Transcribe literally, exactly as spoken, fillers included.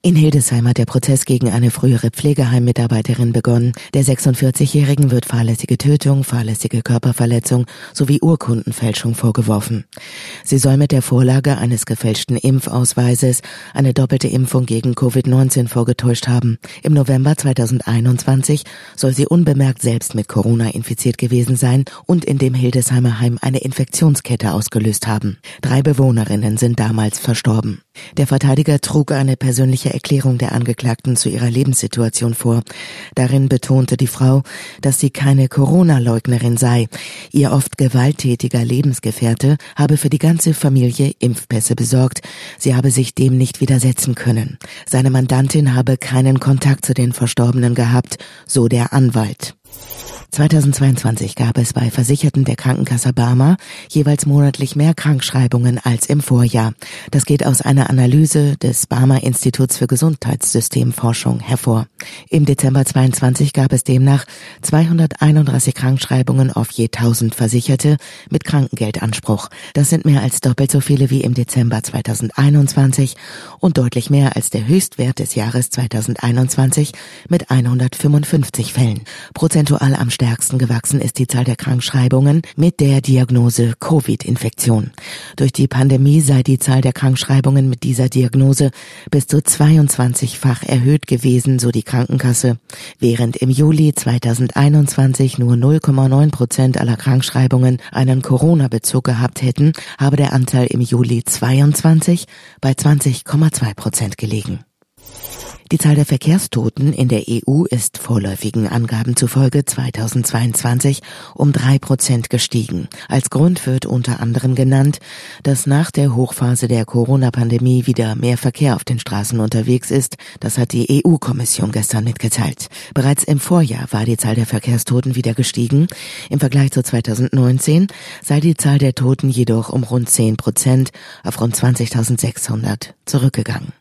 In Hildesheim hat der Prozess gegen eine frühere Pflegeheim-Mitarbeiterin begonnen. Der sechsundvierzigjährigen wird fahrlässige Tötung, fahrlässige Körperverletzung sowie Urkundenfälschung vorgeworfen. Sie soll mit der Vorlage eines gefälschten Impfausweises eine doppelte Impfung gegen Covid neunzehn vorgetäuscht haben. Im November zweitausendeinundzwanzig soll sie unbemerkt selbst mit Corona infiziert gewesen sein und in dem Hildesheimer Heim eine Infektionskette ausgelöst haben. Drei Bewohnerinnen sind damals verstorben. Der Verteidiger trug eine persönliche Erklärung der Angeklagten zu ihrer Lebenssituation vor. Darin betonte die Frau, dass sie keine Corona-Leugnerin sei. Ihr oft gewalttätiger Lebensgefährte habe für die ganze Familie Impfpässe besorgt. Sie habe sich dem nicht widersetzen können. Seine Mandantin habe keinen Kontakt zu den Verstorbenen gehabt, so der Anwalt. zweitausendzweiundzwanzig gab es bei Versicherten der Krankenkasse Barmer jeweils monatlich mehr Krankschreibungen als im Vorjahr. Das geht aus einer Analyse des Barmer Instituts für Gesundheitssystemforschung hervor. Im Dezember zweiundzwanzig gab es demnach zweihunderteinunddreißig Krankschreibungen auf je tausend Versicherte mit Krankengeldanspruch. Das sind mehr als doppelt so viele wie im Dezember zweitausendeinundzwanzig und deutlich mehr als der Höchstwert des Jahres zweitausendeinundzwanzig mit hundertfünfundfünfzig Fällen. Prozentual am stärksten gewachsen ist die Zahl der Krankschreibungen mit der Diagnose Covid-Infektion. Durch die Pandemie sei die Zahl der Krankschreibungen mit dieser Diagnose bis zu zweiundzwanzigfach erhöht gewesen, so die Krankenkasse. Während im Juli zweitausendeinundzwanzig nur null Komma neun Prozent aller Krankschreibungen einen Corona-Bezug gehabt hätten, habe der Anteil im Juli zweiundzwanzig bei zwanzig Komma zwei Prozent gelegen. Die Zahl der Verkehrstoten in der E U ist vorläufigen Angaben zufolge zweitausendzweiundzwanzig um drei Prozent gestiegen. Als Grund wird unter anderem genannt, dass nach der Hochphase der Corona-Pandemie wieder mehr Verkehr auf den Straßen unterwegs ist. Das hat die E U-Kommission gestern mitgeteilt. Bereits im Vorjahr war die Zahl der Verkehrstoten wieder gestiegen. Im Vergleich zu zweitausendneunzehn sei die Zahl der Toten jedoch um rund zehn Prozent auf rund zwanzigtausendsechshundert zurückgegangen.